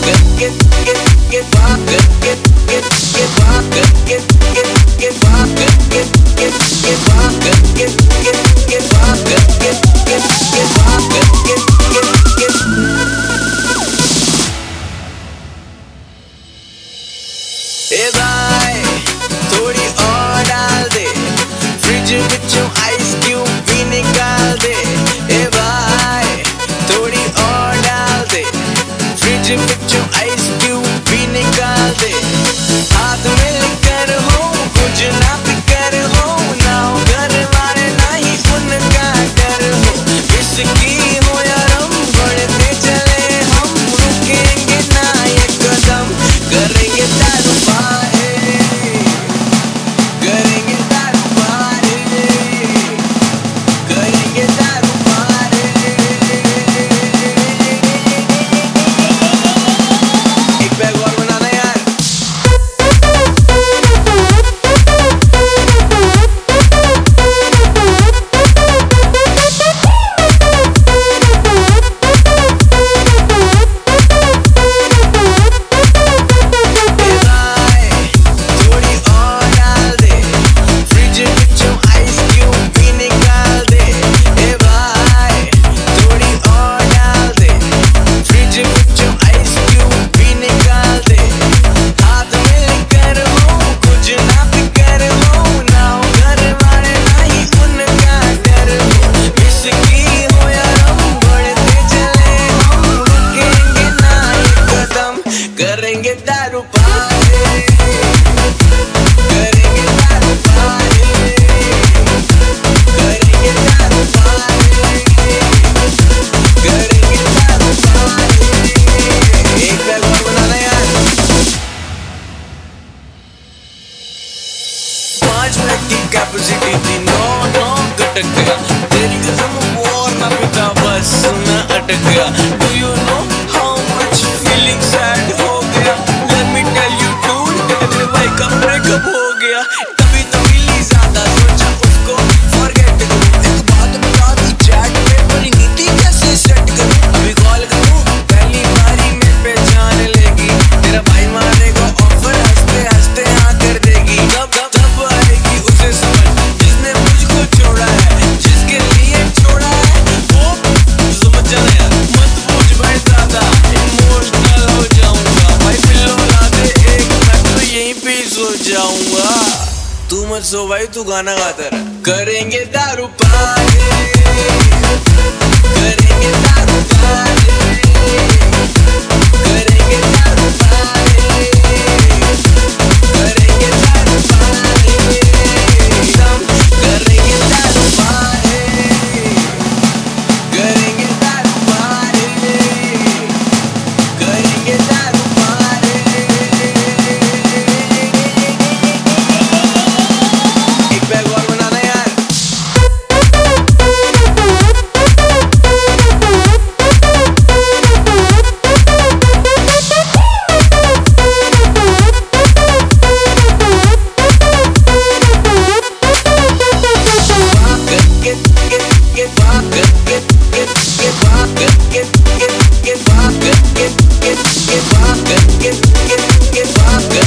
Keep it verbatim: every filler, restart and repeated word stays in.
ए भाई थोड़ी और डाल दे, फ्रिज विचों आइस क्यूब भी निकाल दे। ए भाई थोड़ी और डाल दे, फ्रिज विचों आइस क्यूब भी निकाल दे। हाथ मिलकर हो कुछ ना फिकर हो, ना हो घर वाले ना ही उनका डर हो। इसकी हो या रम बढ़ते चले हम, रुकेंगे ना ये कदम, करेंगे दारू पारे, करेंगे दारू पारे, करेंगे दारू पारे। एक बैग और बनाना यार। करेंगे दारू पारे, करेंगे दारू पारे, करेंगे दारू पारे, करेंगे दारू पारे। एक बैग और बनाना यार। पांच मिनट की कैपेसिटी थी, नौ नौ घटक गया। तेरी कसम और ना पिता, बस मैं अटक गया। Do you know how much feeling sad हो गया? Let me tell you dude, भाई का ब्रेकअप हो गया। कभी तो मिली ज्यादा, सोचा उसको फॉरगेट करूं। एक बात बता दी चैट पे, पर नीति कैसे सेट करूं? अभी कॉल करूं, पहली बारी में पहचान लेगी। तेरा भाई मारेगा ऑफर, हंसते हंसते हाँ कर देगी। तब तब आएगी उसे समझ, जिसने मुझको छोड़ा है, जिसके लिए छोड़ा है वो समझ जाना यार। मत पूछ भाई ज्यादा, इमोशनल हो जाऊंगा। भाई पिल्लो ला दे एक, मैं तो यहीं पे सो जाऊंगा। तू मत सो भाई, तू गाना गाता रह। करेंगे दारू पारे, करेंगे दारू पारे, करेंगे दारू पारे, करेंगे दारू पारे, हम करेंगे दारू पारे, करेंगे दारू पारे, करेंगे दारू पारे। एक बैग और बनाना यार। Get, get, get, get, get, get, get, get, get, get, get, get, get, get, get, get,